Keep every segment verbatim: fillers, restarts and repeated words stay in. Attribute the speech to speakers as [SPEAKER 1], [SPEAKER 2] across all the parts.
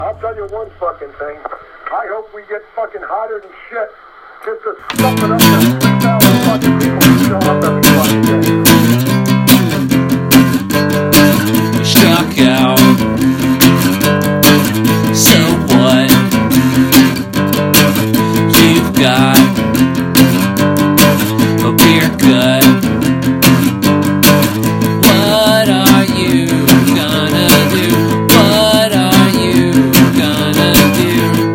[SPEAKER 1] I'll tell you one fucking thing. I hope we get fucking hotter than shit just to stuff it up to three thousand fucking people who show up every fucking day.
[SPEAKER 2] We struck out. So what? You've got a beer gut. What are you gonna do? What are you gonna do?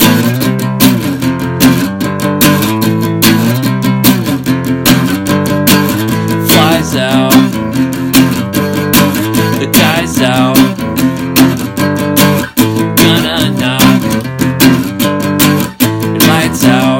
[SPEAKER 2] Flies out. The guy's out. Gonna knock. And lights out.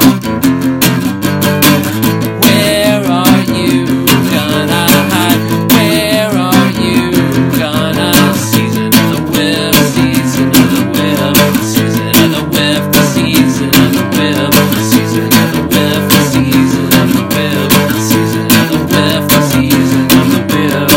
[SPEAKER 2] Where are you gonna hide? Where are you gonna season of the whip? Season of the whip. Season of the whip. Season of the whip. Season of the whip. Season of the whip. Season of the whip. Season of the whip.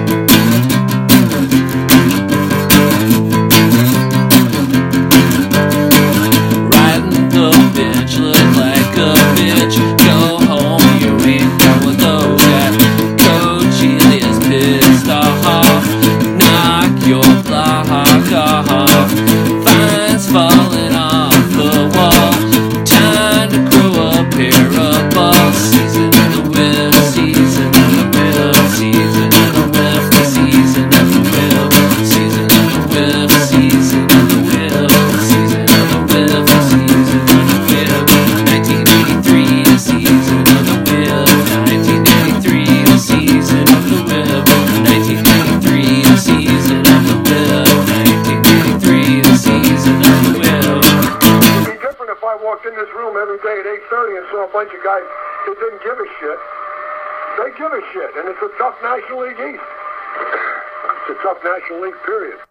[SPEAKER 2] Riding the bench, look like a bitch. Go home, you ain't going low yet. Coach is pissed off. Knock your block off. Fines falling off the wall. Time to grow a pair of balls. Season of the whip, season of the whip, season of the whip, season of the whip, season of the whip, season of the whip, season of the whip, season of the whip. nineteen eighty-three, the season of the whip. nineteen eighty-three, the season of the whip. nineteen eighty-three, the season of the whip. nineteen eighty-three, the season of the whip.
[SPEAKER 1] It'd be different if I walked in this room every day at eight thirty and saw a bunch of guys that didn't give a shit. They give a shit, and it's a tough National League East. It's a tough National League, period.